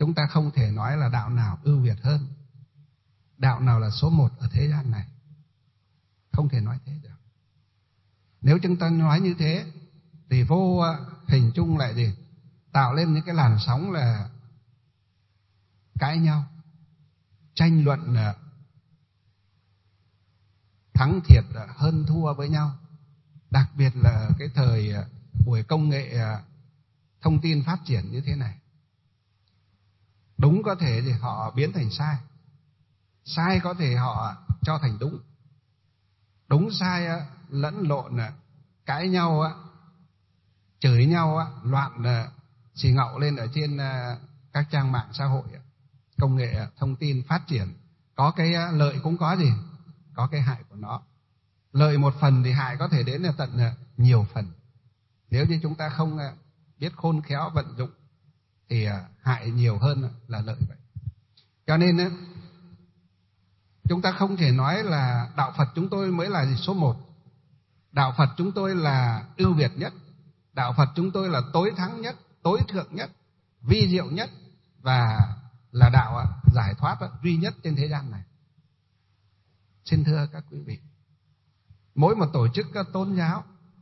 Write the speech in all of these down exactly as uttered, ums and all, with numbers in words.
chúng ta không thể nói là đạo nào ưu việt hơn, đạo nào là số một ở thế gian này. Không thể nói thế được. Nếu chúng ta nói như thế thì vô hình chung lại gì? Tạo lên những cái làn sóng là cãi nhau, tranh luận thắng thiệt, hơn thua với nhau. Đặc biệt là cái thời buổi công nghệ thông tin phát triển như thế này. Đúng có thể thì họ biến thành sai, sai có thể họ cho thành đúng, đúng sai lẫn lộn, cãi nhau, chửi nhau, loạn xì ngậu lên ở trên các trang mạng xã hội. Công nghệ thông tin phát triển, có cái lợi cũng có gì, có cái hại của nó. Lợi một phần thì hại có thể đến là tận nhiều phần. Nếu như chúng ta không biết khôn khéo vận dụng thì hại nhiều hơn là lợi vậy. Cho nên chúng ta không thể nói là đạo Phật chúng tôi mới là gì số một. Đạo Phật chúng tôi là ưu việt nhất, đạo Phật chúng tôi là tối thắng nhất, tối thượng nhất, vi diệu nhất, và là đạo giải thoát duy nhất trên thế gian này. Xin thưa các quý vị, mỗi một tổ chức tôn giáo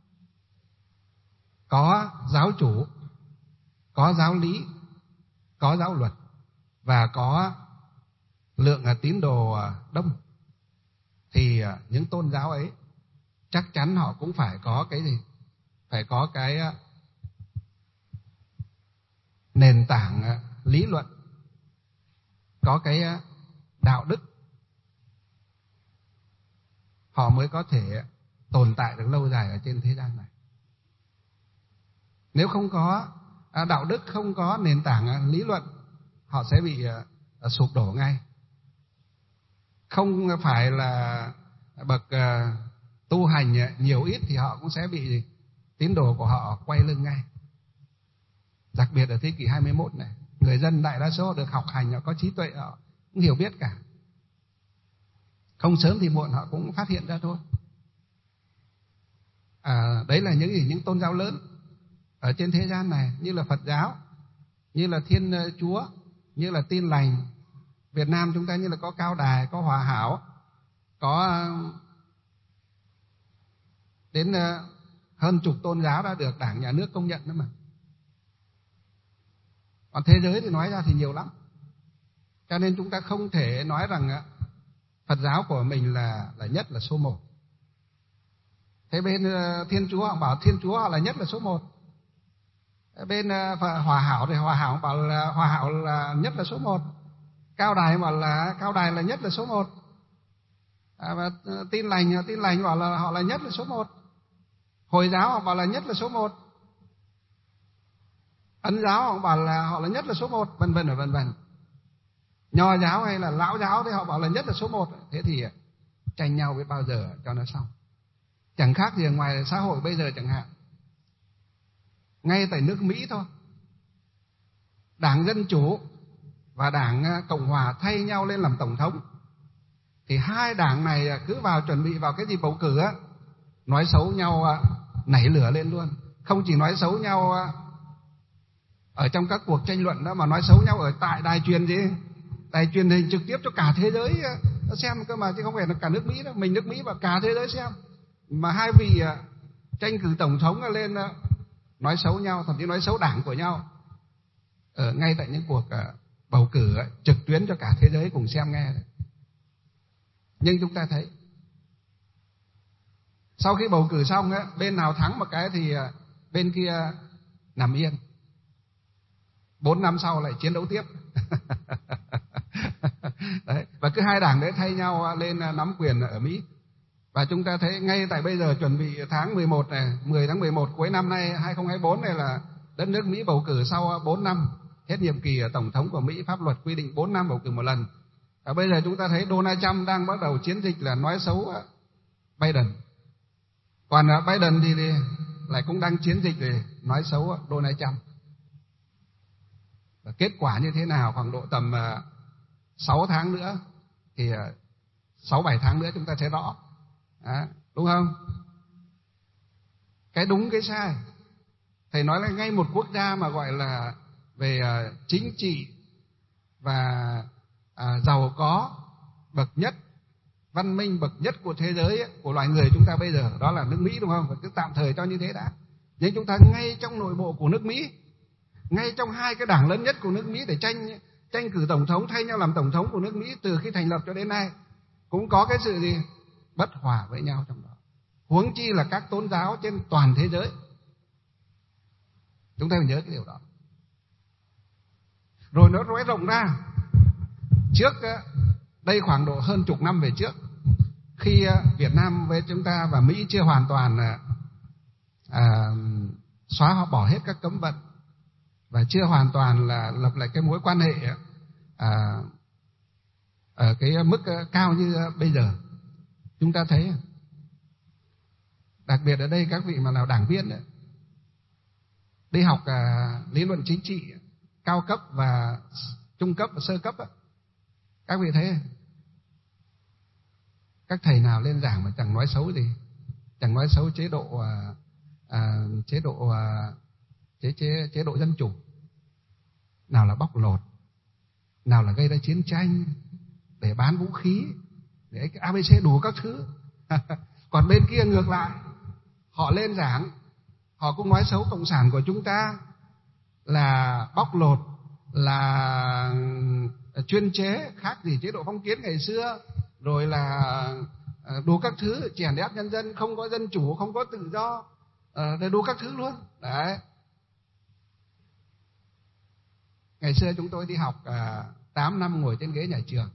có giáo chủ, có giáo lý, có giáo luật và có lượng tín đồ đông, thì những tôn giáo ấy chắc chắn họ cũng phải có cái gì? Phải có cái nền tảng lý luận, có cái đạo đức, họ mới có thể tồn tại được lâu dài ở trên thế gian này. Nếu không có đạo đức, không có nền tảng lý luận, họ sẽ bị sụp đổ ngay. Không phải là bậc tu hành nhiều ít thì họ cũng sẽ bị tín đồ của họ quay lưng ngay. Đặc biệt ở thế kỷ hai mươi mốt này, người dân đại đa số được học hành, họ có trí tuệ, họ cũng hiểu biết cả. Không sớm thì muộn họ cũng phát hiện ra thôi. À, đấy là những gì những tôn giáo lớn ở trên thế gian này, như là Phật giáo, như là Thiên Chúa, như là Tin Lành. Việt Nam chúng ta như là có Cao Đài, có Hòa Hảo, có đến hơn chục tôn giáo đã được Đảng, Nhà nước công nhận nữa mà. Còn thế giới thì nói ra thì nhiều lắm. Cho nên chúng ta không thể nói rằng Phật giáo của mình là là nhất, là số một. Thế bên Thiên Chúa họ bảo Thiên Chúa họ là nhất, là số một. Bên Hòa Hảo thì Hòa Hảo bảo là Hòa Hảo là nhất, là số một. Cao Đài bảo là Cao Đài là nhất, là số một. À, và Tin Lành Tin Lành bảo là họ là nhất, là số một. Hồi giáo họ bảo là nhất, là số một. Ấn giáo họ bảo là họ là nhất, là số một, vân vân và vân vân. Nho giáo hay là Lão giáo thì họ bảo là nhất, là số một. Thế thì tranh nhau biết bao giờ cho nó xong. Chẳng khác gì ngoài xã hội bây giờ chẳng hạn. Ngay tại nước Mỹ thôi, Đảng Dân Chủ và Đảng Cộng Hòa thay nhau lên làm tổng thống, thì hai đảng này cứ vào chuẩn bị vào cái gì bầu cử á, nói xấu nhau nảy lửa lên luôn. Không chỉ nói xấu nhau ở trong các cuộc tranh luận đó, mà nói xấu nhau ở tại đài truyền gì, đài truyền hình trực tiếp cho cả thế giới nó xem cơ mà, chứ không phải là cả nước Mỹ đâu, mình nước Mỹ và cả thế giới xem. Mà hai vị tranh cử tổng thống lên nói xấu nhau, thậm chí nói xấu đảng của nhau ở ngay tại những cuộc bầu cử trực tuyến cho cả thế giới cùng xem nghe. Nhưng chúng ta thấy sau khi bầu cử xong á, bên nào thắng một cái thì bên kia nằm yên, bốn năm sau lại chiến đấu tiếp. Đấy. Và cứ hai đảng đấy thay nhau lên nắm quyền ở Mỹ. Và chúng ta thấy ngay tại bây giờ chuẩn bị tháng mười một này, mười tháng mười một cuối năm nay hai không hai tư này là đất nước Mỹ bầu cử sau bốn năm hết nhiệm kỳ tổng thống của Mỹ, pháp luật quy định bốn năm bầu cử một lần. Và bây giờ chúng ta thấy Donald Trump đang bắt đầu chiến dịch là nói xấu Biden. Còn Biden thì, thì lại cũng đang chiến dịch để nói xấu Donald Trump. Và kết quả như thế nào khoảng độ tầm sáu tháng nữa thì sáu bảy tháng nữa chúng ta sẽ rõ. À, đúng không? Cái đúng cái sai. Thầy nói là ngay một quốc gia mà gọi là về chính trị, và à, giàu có bậc nhất, văn minh bậc nhất của thế giới ấy, của loài người chúng ta bây giờ, đó là nước Mỹ, đúng không? Và cứ tạm thời cho như thế đã. Nhưng chúng ta ngay trong nội bộ của nước Mỹ, ngay trong hai cái đảng lớn nhất của nước Mỹ để tranh tranh cử tổng thống, thay nhau làm tổng thống của nước Mỹ từ khi thành lập cho đến nay, cũng có cái sự gì bất hòa với nhau trong đó. Huống chi là các tôn giáo trên toàn thế giới. Chúng ta phải nhớ cái điều đó. Rồi nó nói rộng ra. Trước đây khoảng độ hơn chục năm về trước, khi Việt Nam với chúng ta và Mỹ chưa hoàn toàn à, xóa bỏ hết các cấm vận và chưa hoàn toàn là lập lại cái mối quan hệ à, ở cái mức cao như bây giờ, chúng ta thấy, đặc biệt ở đây các vị mà là đảng viên đấy, đi học à, lý luận chính trị cao cấp và trung cấp và sơ cấp đó, các vị thấy các thầy nào lên giảng mà chẳng nói xấu gì, chẳng nói xấu chế độ à, à, chế độ à, chế chế chế độ dân chủ, nào là bóc lột, nào là gây ra chiến tranh để bán vũ khí, để a bê xê đủ các thứ. Còn bên kia ngược lại, họ lên giảng, họ cũng nói xấu cộng sản của chúng ta là bóc lột, là chuyên chế, khác gì chế độ phong kiến ngày xưa, rồi là đủ các thứ, chèn ép nhân dân, không có dân chủ, không có tự do, rồi đủ các thứ luôn. Đấy. Ngày xưa chúng tôi đi học à, tám năm ngồi trên ghế nhà trường,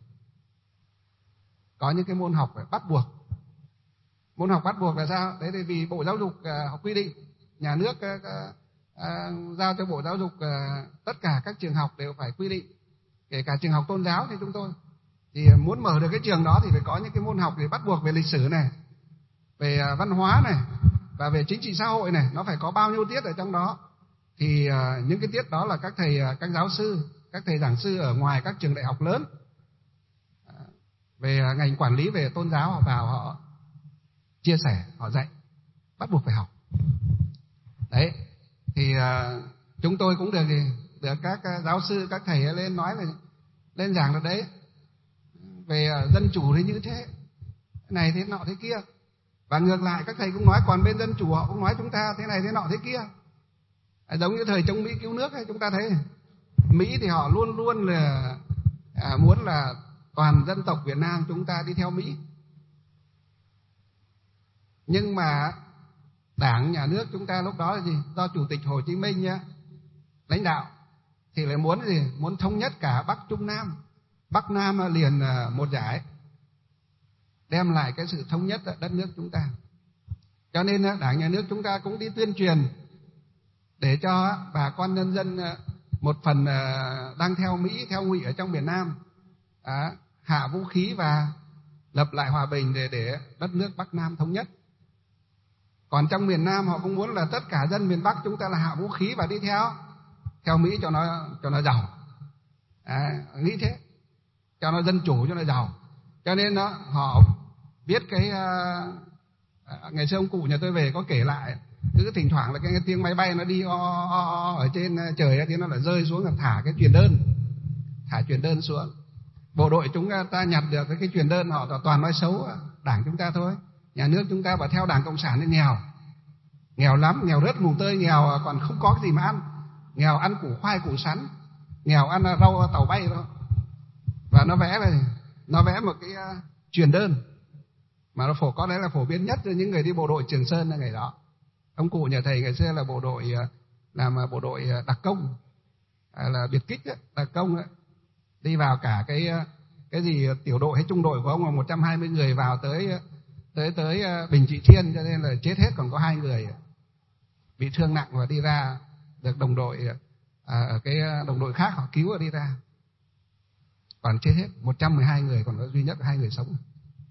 có những cái môn học phải bắt buộc. Môn học bắt buộc là sao? Đấy là vì Bộ Giáo dục à, họ quy định, nhà nước à, à, giao cho Bộ Giáo dục à, tất cả các trường học đều phải quy định, kể cả trường học tôn giáo. Thì chúng tôi thì muốn mở được cái trường đó thì phải có những cái môn học để bắt buộc về lịch sử này, về à, văn hóa này và về chính trị xã hội này, nó phải có bao nhiêu tiết ở trong đó. Thì à, những cái tiết đó là các thầy, các giáo sư, các thầy giảng sư ở ngoài các trường đại học lớn à, về à, ngành quản lý về tôn giáo, họ vào họ chia sẻ, họ dạy, bắt buộc phải học. Đấy, thì à, chúng tôi cũng được được các giáo sư, các thầy lên nói về, lên giảng được đấy, về à, dân chủ thì như thế, này thế nọ thế kia. Và ngược lại các thầy cũng nói, còn bên dân chủ họ cũng nói chúng ta thế này thế nọ thế kia. Giống như thời chống Mỹ cứu nước ấy, chúng ta thấy Mỹ thì họ luôn luôn là à, muốn là toàn dân tộc Việt Nam chúng ta đi theo Mỹ. Nhưng mà Đảng, nhà nước chúng ta lúc đó là gì? Do Chủ tịch Hồ Chí Minh nhá, lãnh đạo, thì lại muốn gì? Muốn thống nhất cả Bắc Trung Nam, Bắc Nam liền một giải, đem lại cái sự thống nhất ở đất nước chúng ta. Cho nên Đảng, nhà nước chúng ta cũng đi tuyên truyền để cho bà con nhân dân một phần đang theo Mỹ, theo Ngụy ở trong miền Nam à, hạ vũ khí và lập lại hòa bình để để đất nước Bắc Nam thống nhất. Còn trong miền Nam họ cũng muốn là tất cả dân miền Bắc chúng ta là hạ vũ khí và đi theo theo Mỹ cho nó cho nó giàu. À, nghĩ thế, cho nó dân chủ, cho nó giàu. Cho nên đó, họ biết cái uh, ngày xưa ông cụ nhà tôi về có kể lại, cứ thỉnh thoảng là cái, cái tiếng máy bay nó đi o, o, o ở trên trời ấy, thì nó lại rơi xuống, là thả cái truyền đơn, thả truyền đơn xuống. Bộ đội chúng ta nhặt được cái, cái truyền đơn, họ toàn nói xấu Đảng chúng ta thôi. Nhà nước chúng ta bảo theo Đảng Cộng sản nên nghèo, nghèo lắm, nghèo rớt mùng tơi, nghèo còn không có cái gì mà ăn, nghèo ăn củ khoai củ sắn, nghèo ăn rau tàu bay thôi. Và nó vẽ này, nó vẽ một cái uh, truyền đơn mà nó phổ, có lẽ là phổ biến nhất cho những người đi bộ đội Trường Sơn là ngày đó. Ông cụ nhà thầy ngày xưa là bộ đội uh, làm uh, bộ đội uh, đặc công, uh, là biệt kích, uh, đặc công, uh, đi vào cả cái uh, cái gì uh, tiểu đội hay trung đội của ông là một trăm hai mươi người vào tới uh, tới tới uh, Bình Trị Thiên, cho nên là chết hết, còn có hai người uh, bị thương nặng và đi ra được đồng đội uh, ở cái uh, đồng đội khác họ cứu và đi ra. Còn chết hết một trăm mười hai người, còn có duy nhất hai người sống.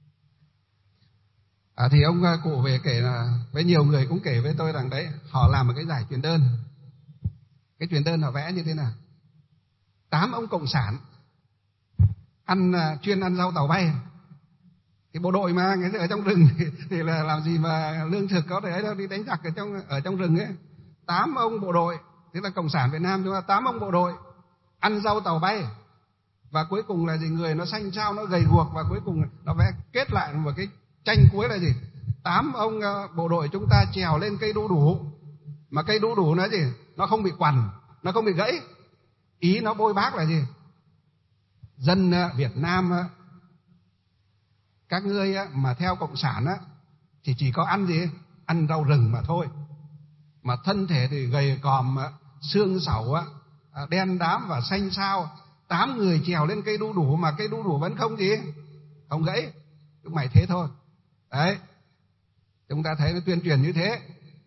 À, thì ông cụ về kể là với nhiều người cũng kể với tôi rằng đấy, họ làm một cái giải truyền đơn. Cái truyền đơn họ vẽ như thế nào? Tám ông cộng sản ăn chuyên ăn rau tàu bay. Cái bộ đội mà người ở trong rừng thì, thì là làm gì mà lương thực có thể ấy đâu, đi đánh giặc ở trong ở trong rừng ấy. Tám ông bộ đội, thế là cộng sản Việt Nam chúng ta, tám ông bộ đội ăn rau tàu bay. Và cuối cùng là gì? Người nó xanh xao, nó gầy guộc, và cuối cùng nó vẽ kết lại một cái tranh cuối là gì? Tám ông bộ đội chúng ta trèo lên cây đu đủ, mà cây đu đủ nó gì? Nó không bị quằn, nó không bị gãy. Ý nó bôi bác là gì? Dân Việt Nam các ngươi mà theo cộng sản thì chỉ có ăn gì? Ăn rau rừng mà thôi. Mà thân thể thì gầy còm, xương sẩu, đen đám và xanh xao. Tám người trèo lên cây đu đủ mà cây đu đủ vẫn không gì? Không gãy. Chúng mày thế thôi. Đấy. Chúng ta thấy nó tuyên truyền như thế.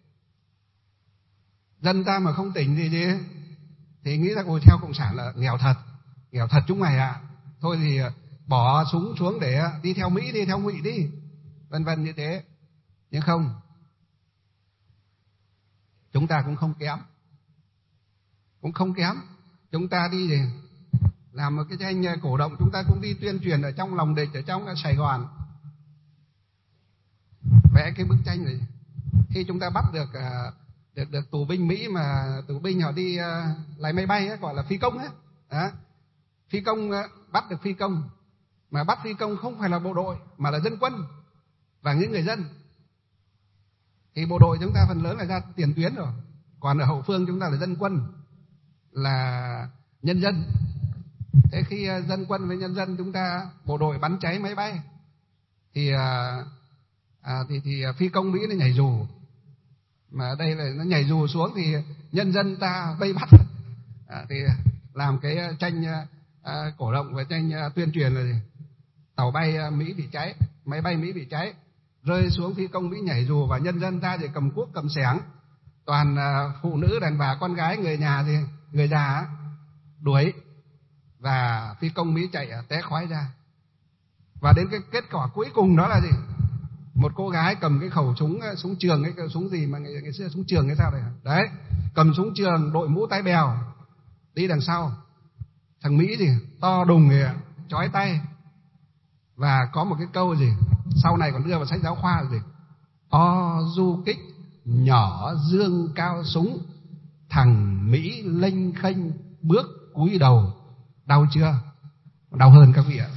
Dân ta mà không tỉnh gì gì thì nghĩ rằng ôi theo cộng sản là nghèo thật. Nghèo thật chúng mày ạ. À. Thôi thì bỏ súng xuống để đi theo Mỹ, đi theo Ngụy đi. Vân vân như thế. Nhưng không. Chúng ta cũng không kém. Cũng không kém. Chúng ta đi để làm một cái tranh cổ động, chúng ta cũng đi tuyên truyền ở trong lòng địch, ở trong Sài Gòn. Vẽ cái bức tranh này. Khi chúng ta bắt được được, được tù binh Mỹ mà tù binh họ đi uh, lái máy bay ấy, gọi là phi công ấy. Đó. Phi công uh, bắt được phi công, mà bắt phi công không phải là bộ đội mà là dân quân và những người dân. Thì bộ đội chúng ta phần lớn là ra tiền tuyến rồi, còn ở hậu phương chúng ta là dân quân, là nhân dân. Thế khi uh, dân quân với nhân dân chúng ta, bộ đội bắn cháy máy bay thì uh, à, thì thì phi công Mỹ nó nhảy dù. Mà ở đây là nó nhảy dù xuống thì nhân dân ta vây bắt. À, thì làm cái tranh à, cổ động và tranh à, tuyên truyền là gì? Tàu bay à, Mỹ bị cháy, máy bay Mỹ bị cháy, rơi xuống phi công Mỹ nhảy dù, và nhân dân ta thì cầm cuốc cầm xẻng, toàn à, phụ nữ đàn bà con gái, người nhà thì người già đuổi, và phi công Mỹ chạy à, té khoái ra. Và đến cái kết quả cuối cùng đó là gì? Một cô gái cầm cái khẩu súng súng trường ấy, cái súng gì mà ngày, ngày xưa súng trường hay sao đấy đấy, cầm súng trường, đội mũ tai bèo, đi đằng sau. Thằng Mỹ gì to đùng thì chói tay, và có một cái câu gì sau này còn đưa vào sách giáo khoa là gì? O du kích nhỏ dương cao súng, thằng Mỹ lênh khênh bước cúi đầu. Đau chưa? Đau hơn các vị ạ.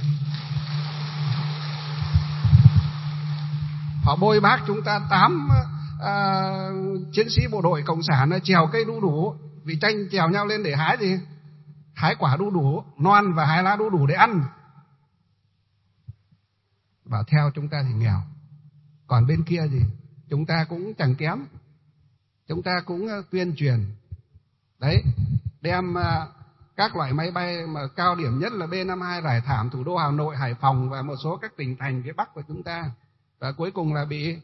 Họ bôi bác chúng ta tám à, chiến sĩ bộ đội cộng sản trèo cây đu đủ, vì tranh trèo nhau lên để hái gì? Hái quả đu đủ non và hái lá đu đủ để ăn. Và theo chúng ta thì nghèo. Còn bên kia gì? Chúng ta cũng chẳng kém. Chúng ta cũng tuyên truyền. Đấy, đem các loại máy bay mà cao điểm nhất là B năm mươi hai rải thảm thủ đô Hà Nội, Hải Phòng và một số các tỉnh thành phía Bắc của chúng ta. Và cuối cùng là bị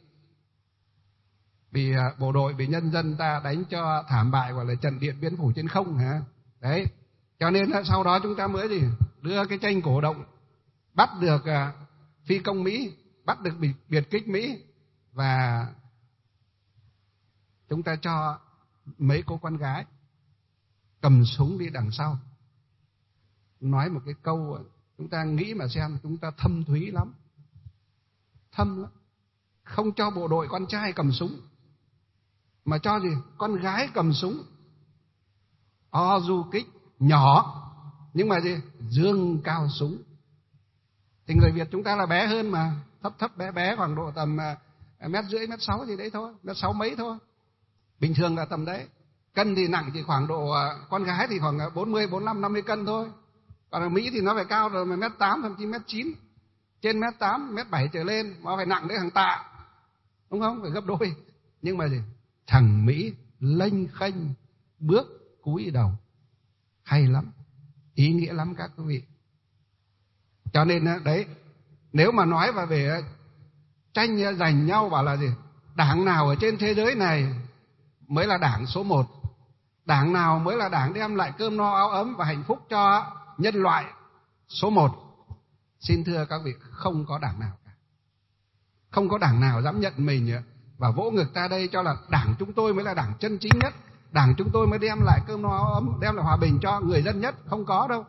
bị bộ đội, bị nhân dân ta đánh cho thảm bại, gọi là trận Điện Biên Phủ trên không hả? Đấy. Cho nên sau đó chúng ta mới gì? Đưa cái tranh cổ động, bắt được phi công Mỹ, bắt được biệt kích Mỹ, và chúng ta cho mấy cô con gái cầm súng đi đằng sau. Nói một cái câu chúng ta nghĩ mà xem, chúng ta thâm thúy lắm. Thâm lắm. Không cho bộ đội con trai cầm súng, mà cho gì? Con gái cầm súng. O du kích nhỏ, nhưng mà gì? Dương cao súng. Thì người Việt chúng ta là bé hơn mà, thấp thấp bé bé, khoảng độ tầm mét rưỡi, mét sáu gì đấy thôi, mét sáu mấy thôi. Bình thường là tầm đấy. Cân thì nặng chỉ khoảng độ, con gái thì khoảng bốn mươi, bốn mươi lăm, năm mươi cân thôi. Còn ở Mỹ thì nó phải cao rồi, mà mét tám, thậm chí mét chín. Trên mét tám, mét bảy trở lên, mà phải nặng đến hàng tạ. Đúng không? Phải gấp đôi. Nhưng mà gì? Thằng Mỹ lênh khênh bước cúi đầu. Hay lắm. Ý nghĩa lắm các quý vị. Cho nên đấy, nếu mà nói và về tranh giành nhau bảo là gì? Đảng nào ở trên thế giới này mới là đảng số một? Đảng nào mới là đảng đem lại cơm no áo ấm và hạnh phúc cho nhân loại số một? Xin thưa các vị, không có đảng nào cả. Không có đảng nào dám nhận mình và vỗ ngực ta đây cho là đảng chúng tôi mới là đảng chân chính nhất, đảng chúng tôi mới đem lại cơm no áo ấm, đem lại hòa bình cho người dân nhất. Không có đâu.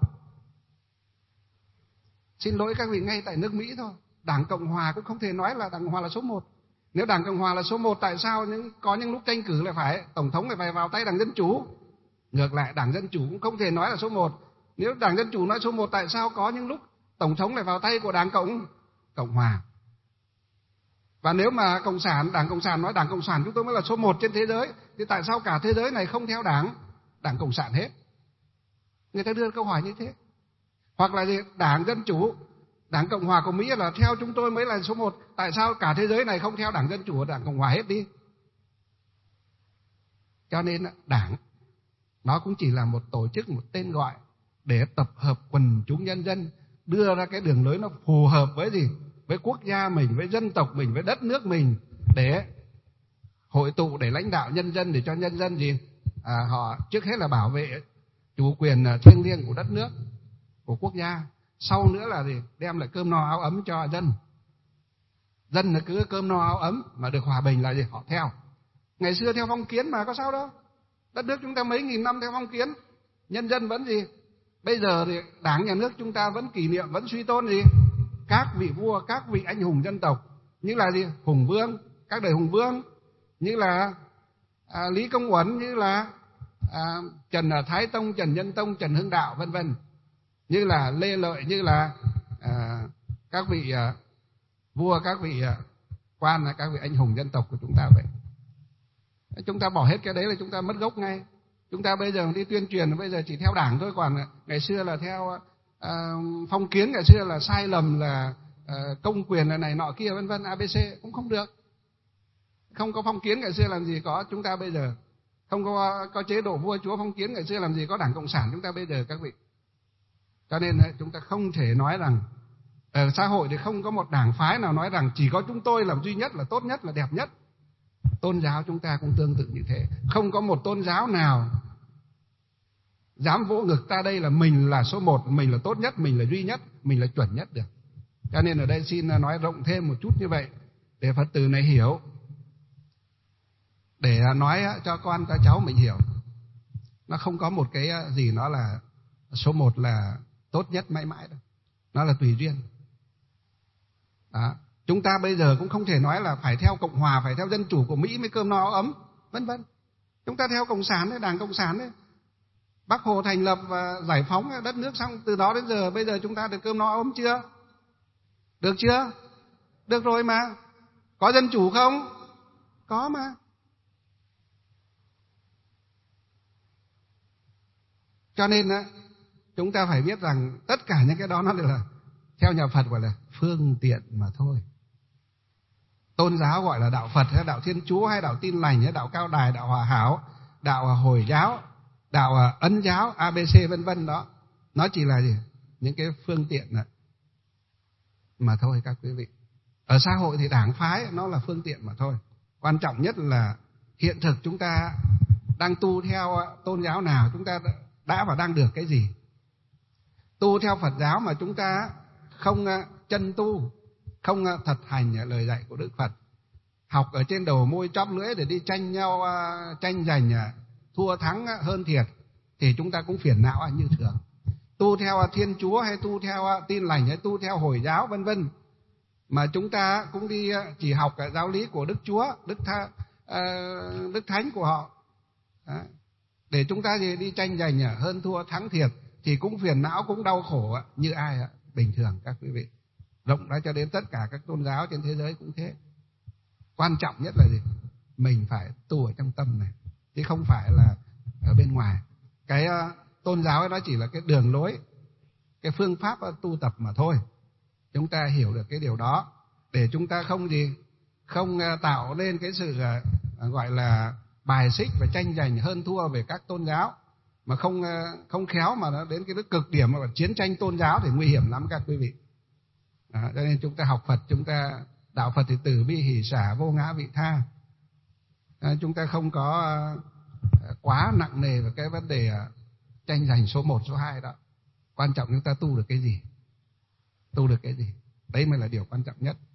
Xin lỗi các vị, ngay tại nước Mỹ thôi, Đảng Cộng Hòa cũng không thể nói là Đảng Cộng Hòa là số một. Nếu Đảng Cộng Hòa là số một, tại sao những có những lúc tranh cử lại phải tổng thống lại phải vào tay Đảng Dân Chủ? Ngược lại, Đảng Dân Chủ cũng không thể nói là số một. Nếu Đảng Dân Chủ nói số một, tại sao có những lúc tổng thống lại vào tay của Đảng Cộng Cộng Hòa? Và nếu mà Cộng sản, Đảng Cộng sản nói Đảng Cộng sản chúng tôi mới là số một trên thế giới, thì tại sao cả thế giới này không theo Đảng Đảng Cộng sản hết? Người ta đưa câu hỏi như thế. Hoặc là gì? Đảng Dân Chủ, Đảng Cộng Hòa của Mỹ là theo chúng tôi mới là số một, tại sao cả thế giới này không theo Đảng Dân Chủ và Đảng Cộng Hòa hết đi? Cho nên Đảng nó cũng chỉ là một tổ chức, một tên gọi để tập hợp quần chúng nhân dân, đưa ra cái đường lối nó phù hợp với gì? Với quốc gia mình, với dân tộc mình, với đất nước mình, để hội tụ, để lãnh đạo nhân dân, để cho nhân dân gì? À, họ trước hết là bảo vệ chủ quyền thiêng liêng của đất nước, của quốc gia. Sau nữa là gì? Đem lại cơm no áo ấm cho dân. Dân là cứ cơm no áo ấm, mà được hòa bình là gì? Họ theo. Ngày xưa theo phong kiến mà có sao đâu. Đất nước chúng ta mấy nghìn năm theo phong kiến, nhân dân vẫn gì? Bây giờ thì Đảng nhà nước chúng ta vẫn kỷ niệm, vẫn suy tôn gì? Các vị vua, các vị anh hùng dân tộc, như là gì? Hùng vương, các đời hùng vương, như là à, Lý Công Uẩn, như là à, Trần Thái Tông, Trần Nhân Tông, Trần Hưng Đạo, vân vân, như là Lê Lợi, như là à, các vị à, vua, các vị à, quan, các vị anh hùng dân tộc của chúng ta vậy. Chúng ta bỏ hết cái đấy là chúng ta mất gốc ngay. Chúng ta bây giờ đi tuyên truyền, bây giờ chỉ theo Đảng thôi, còn ngày xưa là theo à, phong kiến, ngày xưa là sai lầm, là à, công quyền là này nọ kia vân vân, a bê xê cũng không được. Không có phong kiến ngày xưa làm gì có chúng ta bây giờ. Không có có chế độ vua chúa phong kiến ngày xưa làm gì có Đảng Cộng sản chúng ta bây giờ các vị. Cho nên chúng ta không thể nói rằng ở xã hội thì không có một đảng phái nào nói rằng chỉ có chúng tôi làm duy nhất, là tốt nhất, là đẹp nhất. Tôn giáo chúng ta cũng tương tự như thế. Không có một tôn giáo nào dám vỗ ngực ta đây là mình là số một, mình là tốt nhất, mình là duy nhất, mình là chuẩn nhất được. Cho nên ở đây xin nói rộng thêm một chút như vậy để Phật tử này hiểu, để nói cho con cho cháu mình hiểu. Nó không có một cái gì nó là số một là tốt nhất mãi mãi đâu. Nó là tùy duyên. Đó. Chúng ta bây giờ cũng không thể nói là phải theo Cộng Hòa, phải theo Dân Chủ của Mỹ mới cơm no áo ấm, vân vân. Chúng ta theo Cộng sản đấy, Đảng Cộng sản đấy. Bác Hồ thành lập và giải phóng đất nước xong, từ đó đến giờ bây giờ chúng ta được cơm no áo ấm chưa? Được chưa? Được rồi mà. Có dân chủ không? Có mà. Cho nên chúng ta phải biết rằng tất cả những cái đó nó đều là theo nhà Phật gọi là phương tiện mà thôi. Tôn giáo gọi là đạo Phật hay đạo Thiên Chúa hay đạo Tin Lành hay đạo Cao Đài, đạo Hòa Hảo, đạo Hồi giáo, đạo Ấn giáo, a bê xê vân vân đó, nó chỉ là gì? Những cái phương tiện mà thôi các quý vị. Ở xã hội thì đảng phái nó là phương tiện mà thôi. Quan trọng nhất là hiện thực chúng ta đang tu theo tôn giáo nào, chúng ta đã và đang được cái gì. Tu theo Phật giáo mà chúng ta không chân tu, không thật hành lời dạy của Đức Phật, học ở trên đầu môi chóp lưỡi để đi tranh nhau, tranh giành thua thắng hơn thiệt, thì chúng ta cũng phiền não như thường. Tu theo Thiên Chúa hay tu theo Tin Lành hay tu theo Hồi giáo vân vân, mà chúng ta cũng đi chỉ học cái giáo lý của Đức Chúa, Đức Tha, uh, Đức Thánh của họ, đó, để chúng ta đi tranh giành hơn thua thắng thiệt, thì cũng phiền não, cũng đau khổ như ai bình thường các quý vị. Rộng ra cho đến tất cả các tôn giáo trên thế giới cũng thế. Quan trọng nhất là gì? Mình phải tu ở trong tâm này, chứ không phải là ở bên ngoài. Cái uh, tôn giáo ấy nó chỉ là cái đường lối, cái phương pháp tu tập mà thôi. Chúng ta hiểu được cái điều đó để chúng ta không gì không uh, tạo nên cái sự uh, gọi là bài xích và tranh giành hơn thua về các tôn giáo, mà không uh, không khéo mà nó đến cái cực điểm mà chiến tranh tôn giáo thì nguy hiểm lắm các quý vị. Đó, cho nên chúng ta học Phật, chúng ta đạo Phật thì từ bi hỷ xả, vô ngã vị tha. À, chúng ta không có uh, quá nặng nề về cái vấn đề uh, tranh giành số một, số hai đó. Quan trọng chúng ta tu được cái gì? Tu được cái gì? Đấy mới là điều quan trọng nhất.